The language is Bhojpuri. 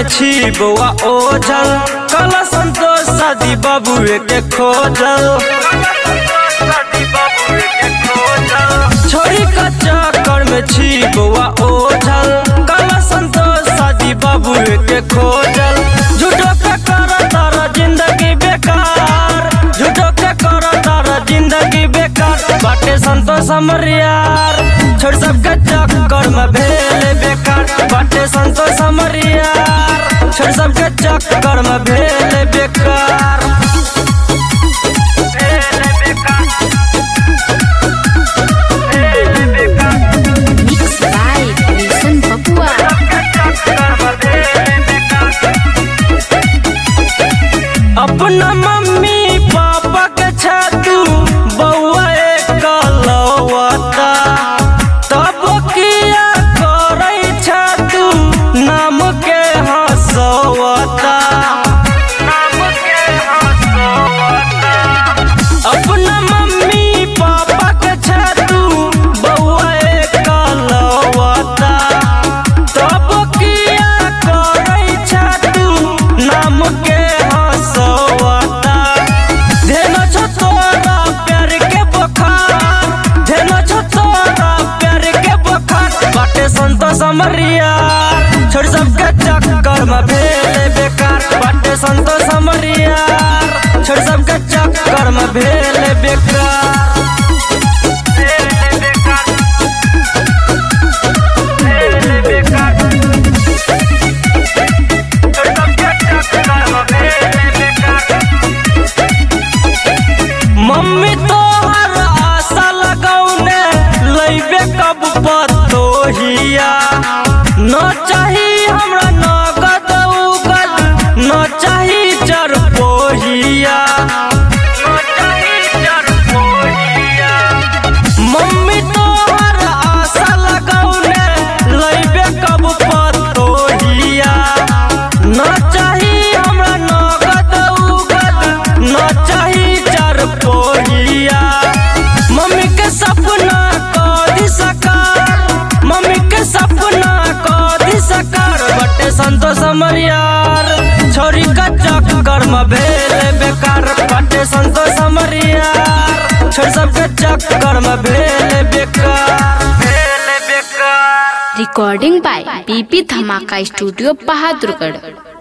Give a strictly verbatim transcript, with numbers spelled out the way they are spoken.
में छी बउआ ओझल कला संतोष शादी बाबुए के खोजल। छोरी का चक्कर में छी बउआ ओझल कला संतोष शादी बाबुए के खोजल। झूठो के कर तारा जिंदगी बेकार, झूठो के कर तारा जिंदगी बेकार। बाटे संतोष हमर यार छोड़ सबके चक्कर में भेल बेकार। बाटे संतोष हमर यार छोड़ सबके चक्कर में भेल बेकार। अपना मम्मी पापा के छतू बउआ एकलौता तब किया करे छतू नाम के हंसवता। अपना मम्मी पापा के छतू बउआ एकलौता तब किया करे छतू नाम के संतोष हमर यार छोड़ सबके चक्कर में भेल बेकार। बाटे संतोष हमर यार छोड़ सबके चक्कर में भेल बेकार। मम्मी तो हर आशा लगौने लैबे कब पतोहिया। न चाही हमरा नगद उगद न चाही चरपोहिया। मम्मी तो हर आशा लगौने लैबे कब पतोहिया। न चाही हमरा नगद उगद न चाही चरपोहिया। मम्मी के सपना कदी साकार, मम्मी के सपना कदी साकार। बटे संतोष हमर यार छोरी का चक्कर में भेल बेकार। बटे संतोष हमर यार छोड़ सबके चक्कर में भेल बेकार भेल बेकार। रिकॉर्डिंग बाय पीपी धमाका स्टूडियो बहादुरगढ़।